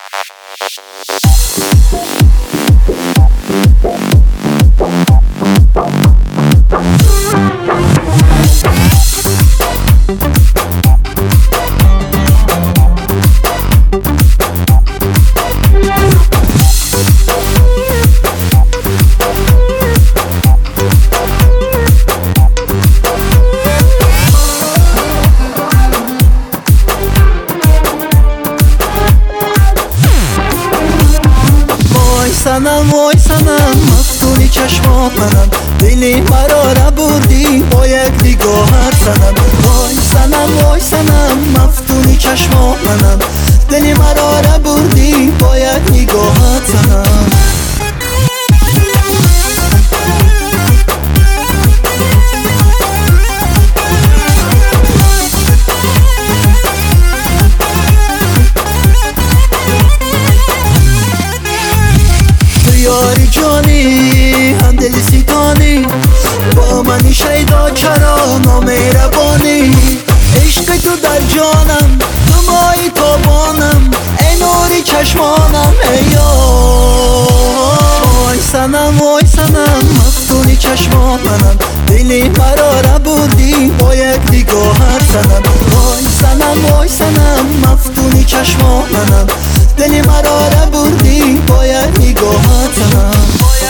وای سنم مفتونی چشمات منم، دلی مرا را بردی با یک نگاهت سنم. وای سنم مفتونی چشمات منم، دلی مرا را بردی با یک نگاهت سنم. یاری جانی هم دلی سیتانی، با منی شیدا چرا نامهربانی. عشق تو در جانم، تو مایی تابانم، ای نوری چشمانم ای وای سنم مفتونی چشمات منم، دلی مرا را بردی با یک نگاهت سنم. وای سنم مفتونی چشمات منم، دلی مرا را بردی با یک نگاهت سنم.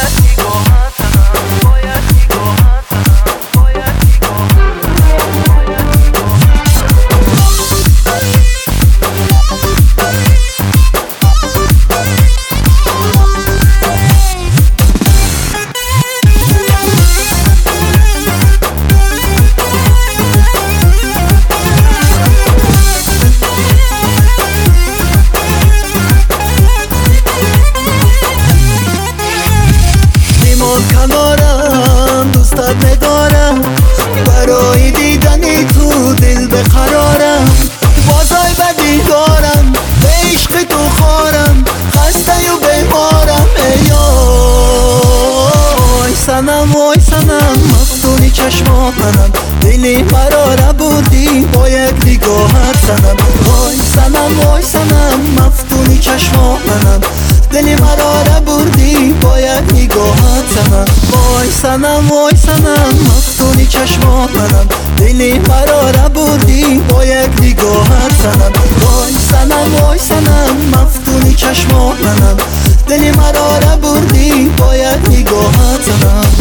کنارم دوستت ندارم، برای دیدنی تو دل بقرارم. بازای بدی دارم، به عشق تو خارم، خسته و بیمارم ای وای سنم مفتونی چشمات منم، دلی مرا را بردی با یک نگاهت سنم. وای سنم مفتونی چشمات منم، دلی مرا را بردی با یک نگاهت سنم. وای سنم مفتونی چشمات منم، دلی مرا را بردی با یک نگاهت سنم. وای سنم مفتونی چشمات منم، دلی مرا را بردی با یک نگاهت سنم.